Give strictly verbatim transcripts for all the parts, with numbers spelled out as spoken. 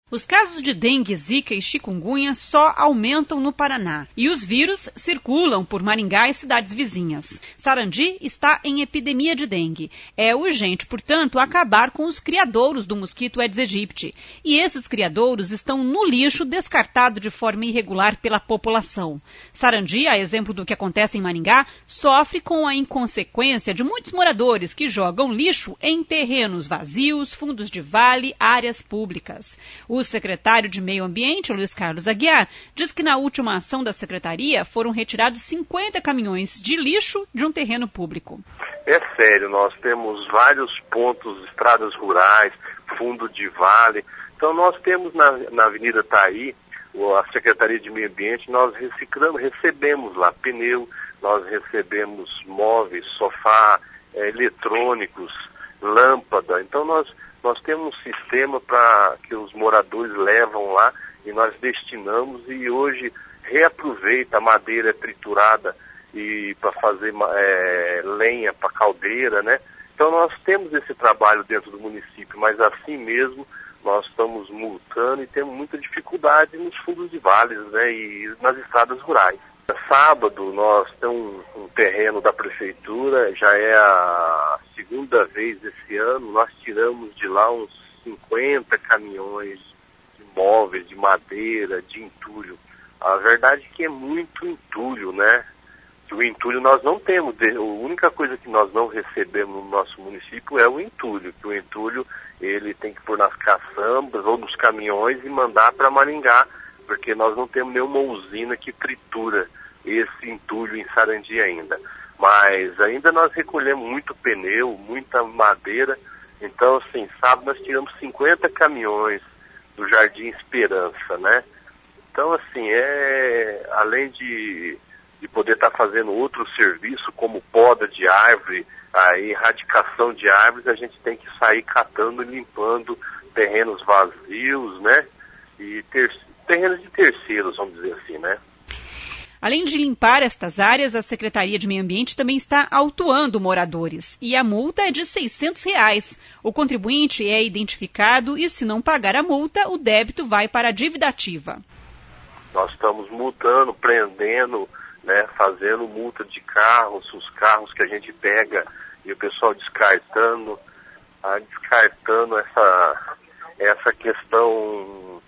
Os casos de dengue, zika e chikungunya só aumentam no Paraná e os vírus circulam por Maringá e cidades vizinhas. Sarandi está em epidemia de dengue. É urgente, portanto, acabar com os criadouros do mosquito Aedes aegypti. E esses criadouros estão no lixo descartado de forma irregular pela população. Sarandi, a exemplo do que acontece em Maringá, sofre com a inconsequência de muitos moradores que jogam lixo em terrenos vazios, fundos de vale, áreas públicas. O secretário de Meio Ambiente, Luiz Carlos Aguiar, diz que na última ação da secretaria foram retirados cinquenta caminhões de lixo de um terreno público. É sério, nós temos vários pontos, estradas rurais, fundo de vale. Então nós temos na, na Avenida Taí, a Secretaria de Meio Ambiente, nós reciclamos, recebemos lá pneu, nós recebemos móveis, sofá, é, eletrônicos, lâmpada. Então nós Nós temos um sistema para que os moradores levam lá e nós destinamos e hoje reaproveita a madeira triturada e para fazer é, lenha para caldeira, né? Então nós temos esse trabalho dentro do município, mas assim mesmo nós estamos multando e temos muita dificuldade nos fundos de vales, né? E nas estradas rurais. Sábado nós temos um, um terreno da prefeitura, já é a segunda vez esse ano, nós tiramos de lá uns cinquenta caminhões de móveis, de madeira, de entulho. A verdade é que é muito entulho, né? Que o entulho nós não temos, a única coisa que nós não recebemos no nosso município é o entulho, que o entulho ele tem que pôr nas caçambas ou nos caminhões e mandar para Maringá, porque nós não temos nenhuma usina que tritura esse entulho em Sarandi ainda. Mas ainda nós recolhemos muito pneu, muita madeira. Então, assim, sábado nós tiramos cinquenta caminhões do Jardim Esperança, né? Então, assim, é além de, de poder estar tá fazendo outro serviço, como poda de árvore, a erradicação de árvores, a gente tem que sair catando e limpando terrenos vazios, né? E ter, terrenos de terceiros, vamos dizer assim, né? Além de limpar estas áreas, a Secretaria de Meio Ambiente também está autuando moradores. E a multa é de seiscentos reais. O contribuinte é identificado e, se não pagar a multa, o débito vai para a dívida ativa. Nós estamos multando, prendendo, né, fazendo multa de carros, os carros que a gente pega e o pessoal descartando, ah, descartando essa, essa questão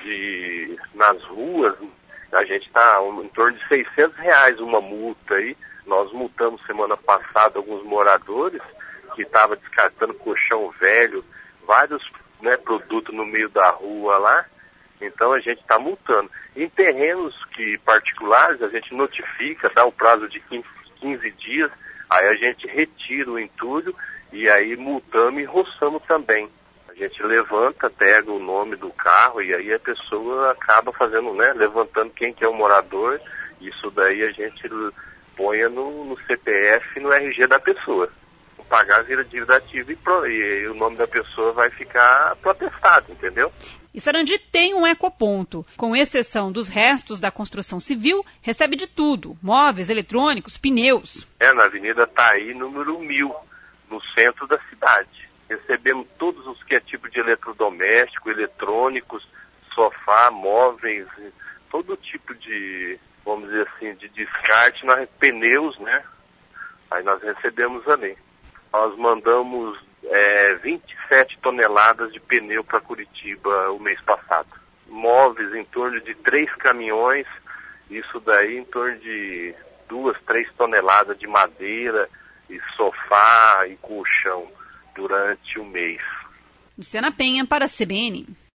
de nas ruas. A gente está em torno de seiscentos reais uma multa aí. Nós multamos semana passada alguns moradores que estavam descartando colchão velho, vários, né, produtos no meio da rua lá. Então a gente está multando. Em terrenos que particulares, a gente notifica, dá um prazo de quinze dias, aí a gente retira o entulho e aí multamos e roçamos também. A gente levanta, pega o nome do carro e aí a pessoa acaba fazendo, né, levantando quem que é o morador. Isso daí a gente põe no, no C P F e no R G da pessoa. Pagar vira dívida ativa e, pro, e o nome da pessoa vai ficar protestado, entendeu? E Sarandi tem um ecoponto. Com exceção dos restos da construção civil, recebe de tudo: móveis, eletrônicos, pneus. É, na Avenida Taí, número mil, no centro da cidade. Recebemos todos os que é tipo de eletrodoméstico, eletrônicos, sofá, móveis, todo tipo de, vamos dizer assim, de descarte, nós, pneus, né? Aí nós recebemos ali. Nós mandamos é, vinte e sete toneladas de pneu para Curitiba o mês passado. Móveis em torno de três caminhões, isso daí em torno de duas, três toneladas de madeira e sofá e colchão durante o mês. Luciana Penha para a C B N.